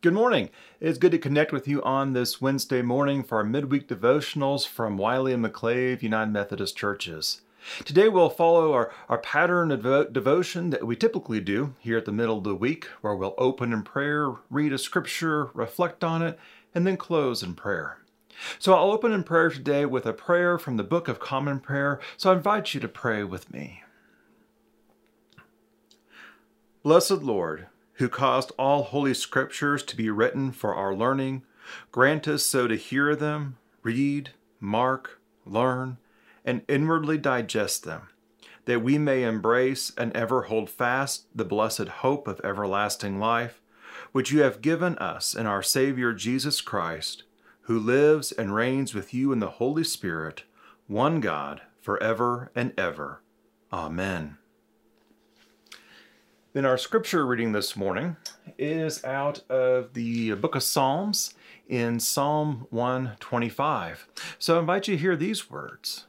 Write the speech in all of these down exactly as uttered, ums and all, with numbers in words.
Good morning. It's good to connect with you on this Wednesday morning for our midweek devotionals from Wiley and McClave United Methodist Churches. Today we'll follow our, our pattern of devo- devotion that we typically do here at the middle of the week, where we'll open in prayer, read a scripture, reflect on it, and then close in prayer. So I'll open in prayer today with a prayer from the Book of Common Prayer, so I invite you to pray with me. Blessed Lord, who caused all holy scriptures to be written for our learning, grant us so to hear them, read, mark, learn, and inwardly digest them, that we may embrace and ever hold fast the blessed hope of everlasting life, which you have given us in our Savior Jesus Christ, who lives and reigns with you in the Holy Spirit, one God, forever and ever. Amen. Then our scripture reading this morning is out of the book of Psalms in Psalm one twenty-five. So I invite you to hear these words.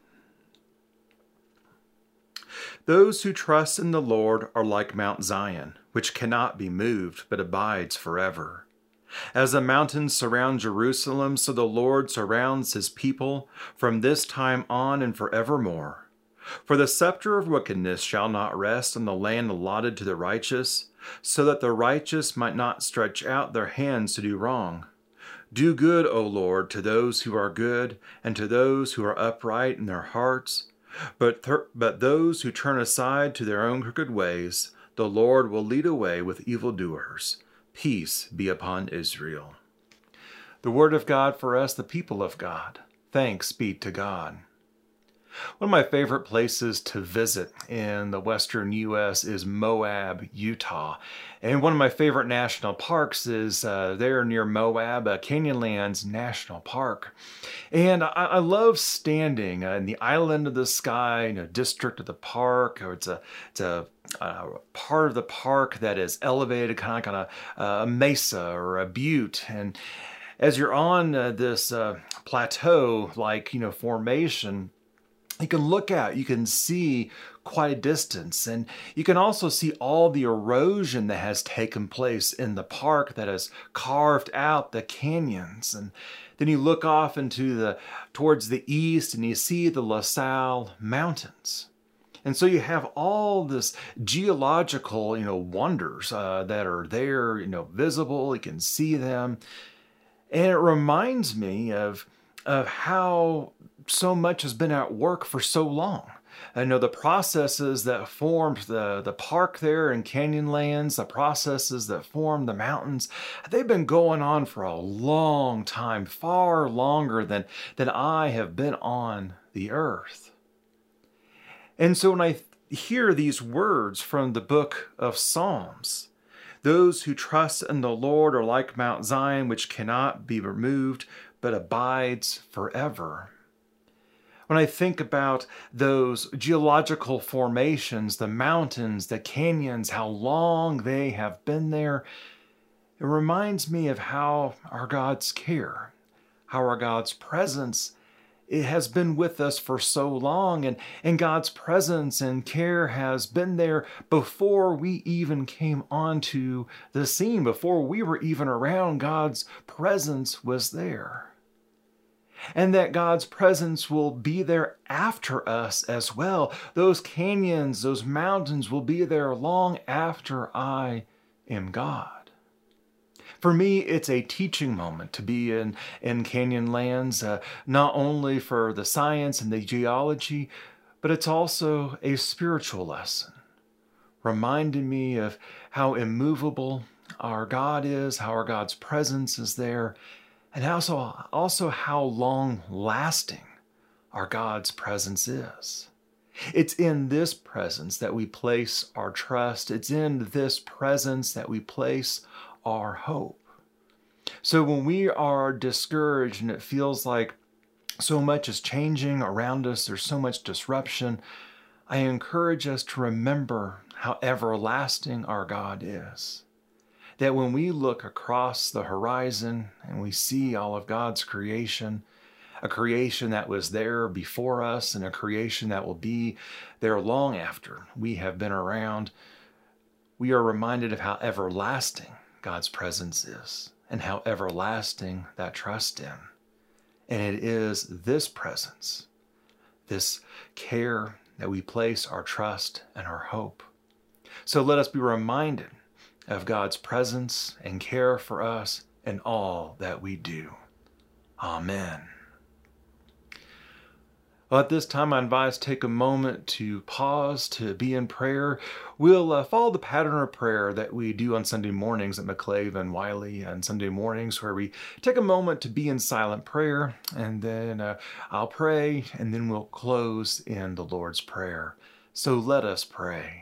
Those who trust in the Lord are like Mount Zion, which cannot be moved, but abides forever. As the mountains surround Jerusalem, so the Lord surrounds his people from this time on and forevermore. For the scepter of wickedness shall not rest on the land allotted to the righteous, so that the righteous might not stretch out their hands to do wrong. Do good, O Lord, to those who are good, and to those who are upright in their hearts. But, th- but those who turn aside to their own crooked ways, the Lord will lead away with evildoers. Peace be upon Israel. The word of God for us, the people of God. Thanks be to God. One of my favorite places to visit in the western U S is Moab, Utah. And one of my favorite national parks is uh, there near Moab, uh, Canyonlands National Park. And I, I love standing uh, in the island of the sky, you know, district of the park, or it's a, it's a uh, part of the park that is elevated kind of like on a, a mesa or a butte. And as you're on uh, this uh, plateau-like, you know, formation, you can look out, you can see quite a distance, and you can also see all the erosion that has taken place in the park that has carved out the canyons. And then you look off into the towards the east and you see the La Salle Mountains. And so you have all this geological, you know, wonders uh, that are there, you know, visible, you can see them. And it reminds me of, of how so much has been at work for so long. I know the processes that formed the, the park there in Canyonlands, the processes that formed the mountains, they've been going on for a long time, far longer than, than I have been on the earth. And so when I hear these words from the book of Psalms, those who trust in the Lord are like Mount Zion, which cannot be removed, but abides forever. When I think about those geological formations, the mountains, the canyons, how long they have been there, it reminds me of how our God's care, how our God's presence, it has been with us for so long, and, and God's presence and care has been there before we even came onto the scene, before we were even around. God's presence was there. And that God's presence will be there after us as well. Those canyons, those mountains will be there long after I am God. For me, it's a teaching moment to be in, in Canyonlands, uh, not only for the science and the geology, but it's also a spiritual lesson, reminding me of how immovable our God is, how our God's presence is there, and also, also how long-lasting our God's presence is. It's in this presence that we place our trust. It's in this presence that we place our hope. So when we are discouraged and it feels like so much is changing around us, there's so much disruption, I encourage us to remember how everlasting our God is. That when we look across the horizon and we see all of God's creation, a creation that was there before us and a creation that will be there long after we have been around, we are reminded of how everlasting God's presence is. and how everlasting that trust in. And it is this presence, this care that we place our trust and our hope. So let us be reminded of God's presence and care for us in all that we do. Amen. Well, at this time, I advise take a moment to pause, to be in prayer. We'll uh, follow the pattern of prayer that we do on Sunday mornings at McClave and Wiley on Sunday mornings, where we take a moment to be in silent prayer, and then uh, I'll pray, and then we'll close in the Lord's Prayer. So let us pray.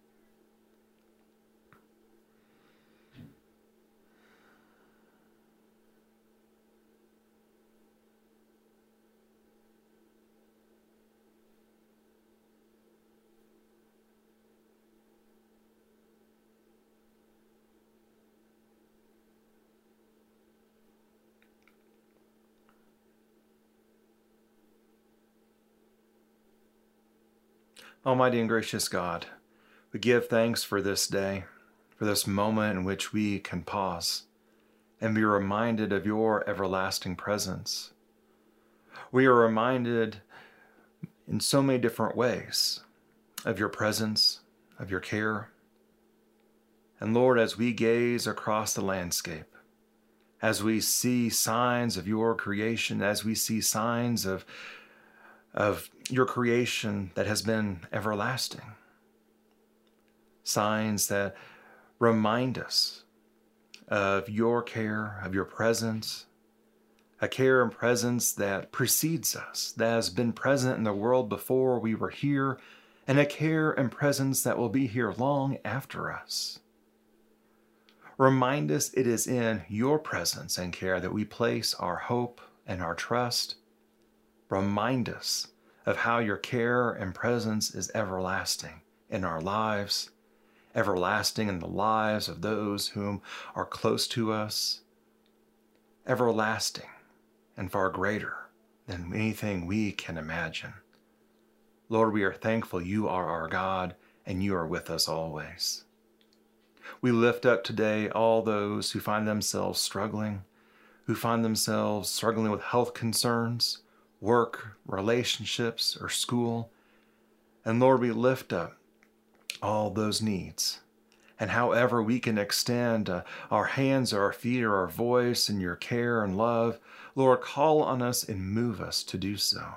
Almighty and gracious God, we give thanks for this day, for this moment in which we can pause and be reminded of your everlasting presence. We are reminded in so many different ways of your presence, of your care. And Lord, as we gaze across the landscape, as we see signs of your creation, as we see signs of of your creation that has been everlasting. Signs that remind us of your care, of your presence, a care and presence that precedes us, that has been present in the world before we were here, and a care and presence that will be here long after us. Remind us it is in your presence and care that we place our hope and our trust. Remind us of how your care and presence is everlasting in our lives, everlasting in the lives of those whom are close to us, everlasting and far greater than anything we can imagine. Lord, we are thankful you are our God and you are with us always. We lift up today all those who find themselves struggling, who find themselves struggling with health concerns, work, relationships, or school. And Lord, we lift up all those needs. And however we can extend uh, our hands or our feet or our voice in your care and love, Lord, call on us and move us to do so.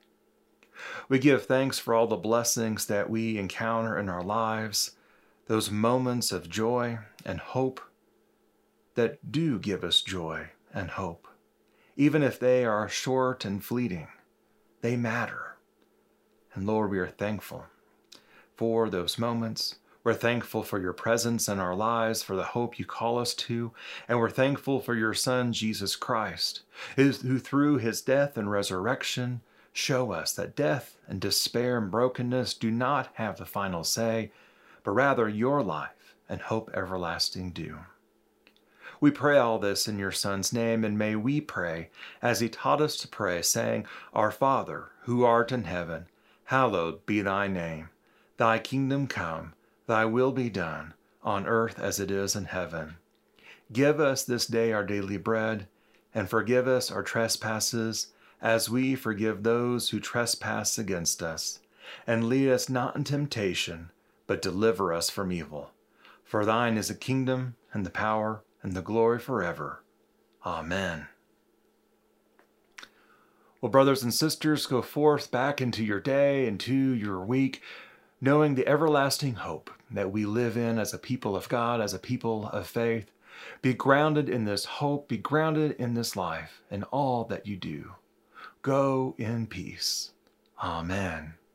We give thanks for all the blessings that we encounter in our lives, those moments of joy and hope that do give us joy and hope. Even if they are short and fleeting, they matter. And Lord, we are thankful for those moments. We're thankful for your presence in our lives, for the hope you call us to, and we're thankful for your Son, Jesus Christ, who through his death and resurrection show us that death and despair and brokenness do not have the final say, but rather your life and hope everlasting do. We pray all this in your Son's name, and may we pray as he taught us to pray, saying, Our Father, who art in heaven, hallowed be thy name. Thy kingdom come, thy will be done, on earth as it is in heaven. Give us this day our daily bread, and forgive us our trespasses, as we forgive those who trespass against us. And lead us not in temptation, but deliver us from evil. For thine is the kingdom, and the power, and the glory forever. Amen. Well, brothers and sisters, go forth back into your day, into your week, knowing the everlasting hope that we live in as a people of God, as a people of faith. Be grounded in this hope, be grounded in this life, in all that you do. Go in peace. Amen.